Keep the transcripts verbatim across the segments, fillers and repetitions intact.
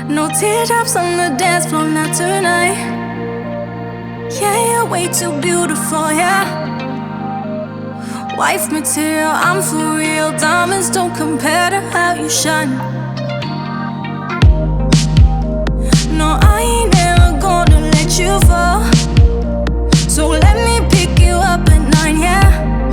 No teardrops on the dance floor, not tonight. Yeah, you're way too beautiful, yeah. Wife material, I'm for real. Diamonds don't compare to how you shine. No, I ain't never gonna let you fall. So let me pick you up at nine, yeah.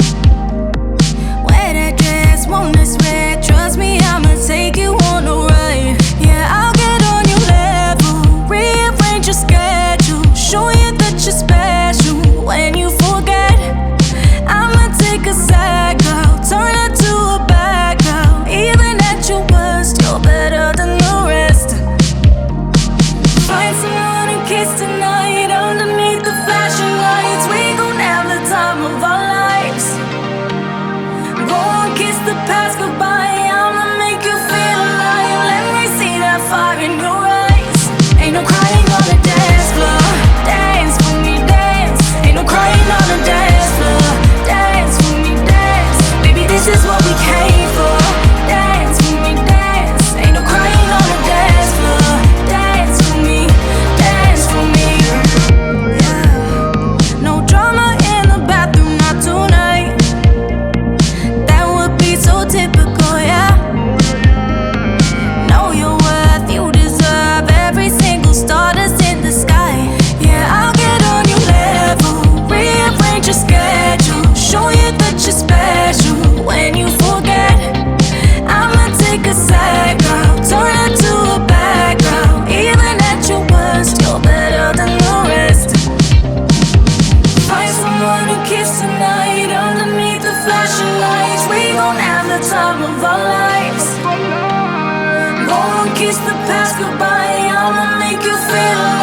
Wear that dress, won't I sweat? Trust me, I'ma take you on a ride. Yeah, I'll get on your level, rearrange your schedule, show you that you're special. When you forget, I'ma take a side girl, turn her to a bad girl. Even at your worst, you're better than the rest. Find someone to kiss tonight underneath the flashing lights. We gon' have the time of our lives. Go and kiss the past goodbye. I'ma make you feel alive. Let me see that fire in your eyes. Ain't no crying on the dance floor. Dance for me, dance. Ain't no crying on the dance floor. Dance for me, dance. Baby, this is what we came for. Dance for me, dance. Ain't no crying on the dance floor. Dance for me, dance for me. Yeah. No drama in the bathroom, not tonight. That would be so typical, yeah. Know your worth, you deserve every single star that's in the sky. Yeah, I'll get on your level, rearrange your schedule, show you that you're special. When you forget, I'ma take a side girl, turn her to a bad girl. Even at your worst, you're better than the rest. Find someone to kiss tonight underneath the flashing lights. We gon' have the time of our lives. Go and kiss the past goodbye. I'ma make you feel alive.